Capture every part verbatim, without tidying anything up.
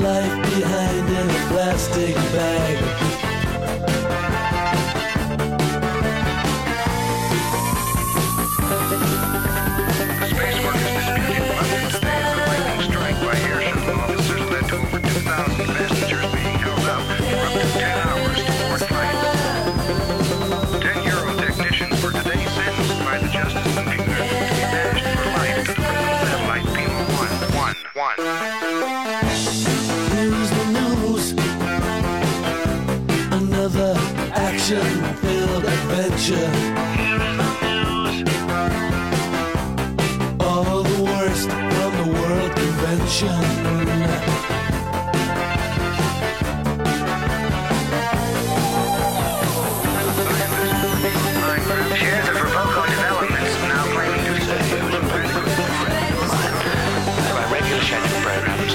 life behind in a plastic bag. Space work is disputed. London today, the lightning strike by airship officers led to over two thousand passengers being held up for up to ten hours to board flights. Ten Euro technicians were today sentenced by the Justice Computer to be banished for life to the prison satellite Pima one one one. Here's the news. Another action-filled adventure. All the worst from the World Convention. Shares of Roboco Developments now claiming to be the by regular scheduled programs.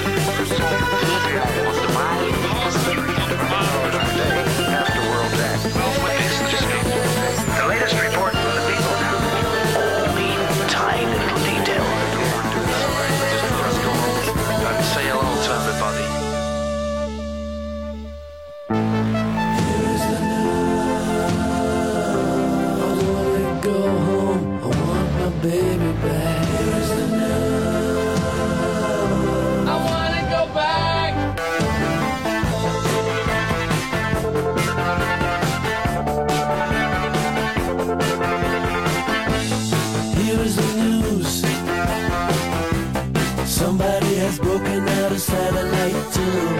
after World Day. The latest report from the people now. Mean, tiny little detail. And say hello to everybody. Here's the news. I wanna go home. I want my baby back. Here's the news. I wanna go back. Here's the news. Somebody has broken out a satellite too.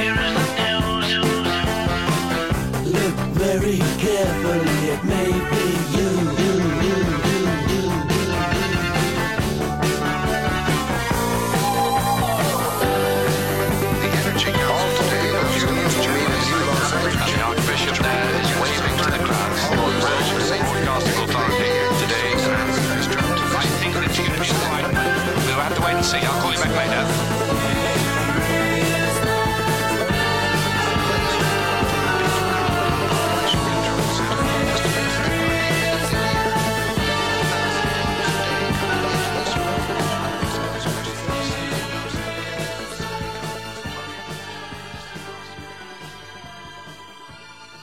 Look very carefully, it may be you, you, you, you, you, you. The energy call today of Julius Jamila's Los Angeles. The Archbishop there is waving to the crowds. Forecasting authority today. I think that you're going to be fine. We'll have to wait and see. I'll call you back later.